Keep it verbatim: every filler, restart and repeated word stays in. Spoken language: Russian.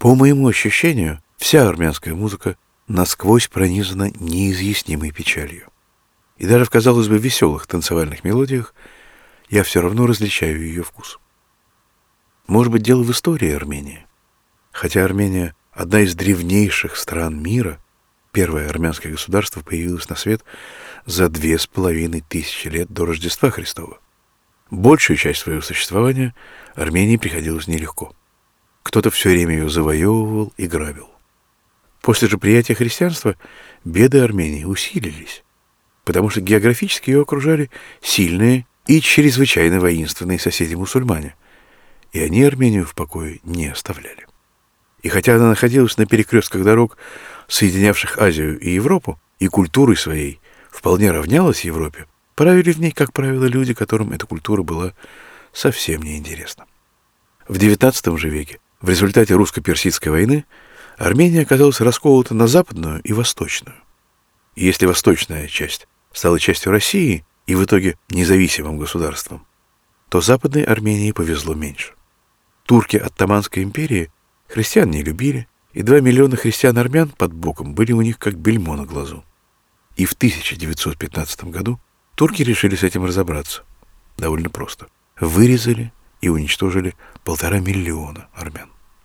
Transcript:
По моему ощущению, вся армянская музыка насквозь пронизана неизъяснимой печалью. И даже в, казалось бы, веселых танцевальных мелодиях я все равно различаю ее вкус. Может быть, дело в истории Армении. Хотя Армения – одна из древнейших стран мира, первое армянское государство появилось на свет за две с половиной тысячи лет до Рождества Христова. Большую часть своего существования Армении приходилось нелегко. Кто-то все время ее завоевывал и грабил. После же приятия христианства беды Армении усилились, потому что географически ее окружали сильные и чрезвычайно воинственные соседи-мусульмане, и они Армению в покое не оставляли. И хотя она находилась на перекрестках дорог, соединявших Азию и Европу, и культурой своей вполне равнялась Европе, правили в ней, как правило, люди, которым эта культура была совсем неинтересна. В девятнадцатом же веке, в результате русско-персидской войны, Армения оказалась расколота на западную и восточную. И если восточная часть стала частью России и в итоге независимым государством, то западной Армении повезло меньше. Турки Оттоманской империи христиан не любили, и два миллиона христиан-армян под боком были у них как бельмо на глазу. И в тысяча девятьсот пятнадцатом году турки решили с этим разобраться. Довольно просто. Вырезали и уничтожили полтора миллиона армян.